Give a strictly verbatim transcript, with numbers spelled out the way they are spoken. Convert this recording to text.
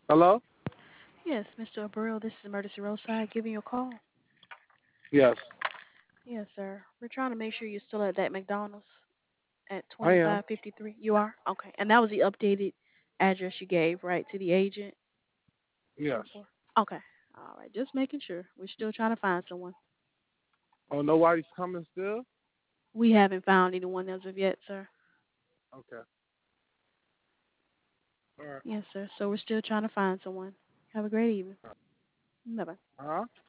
Hello? Yes, Mister Abreu, this is Emergency Roadside giving you a call. Yes, Yes, sir. We're trying to make sure you're still at that McDonald's at I am. twenty-five fifty-three. You are? Okay. And that was the updated address you gave, right, to the agent Yes. before? Okay. All right. Just making sure. We're still trying to find someone. Oh, nobody's coming still? We haven't found anyone as of yet, sir. Okay. All right. Yes, sir. So we're still trying to find someone. Have a great evening. Bye-bye. Huh?